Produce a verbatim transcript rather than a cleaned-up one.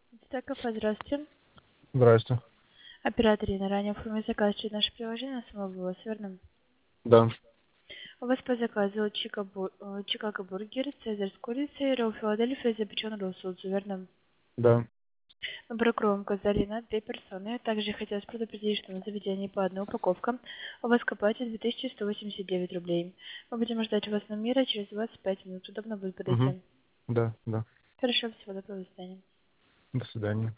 Так, кафе, здравствуйте. Здрасте. Оператор Ирина, ранее оформили заказ через наше приложение, самого верно? Да, У вас по заказу Чика бу- э, Чикаго бургер, Цезарь с курицей, ролл Филадельфия, запеченный ролл соусу, верно? да. Мы брокруем указали на две персоны. Также хотелось предупредить, что на заведении по одной упаковка у вас копайте две тысячи сто восемьдесят девять рублей. Мы будем ждать вас на мира через двадцать пять минут. Удобно будет Угу. подойти. Да, да. Хорошо, всего доброго, до свидания. До свидания.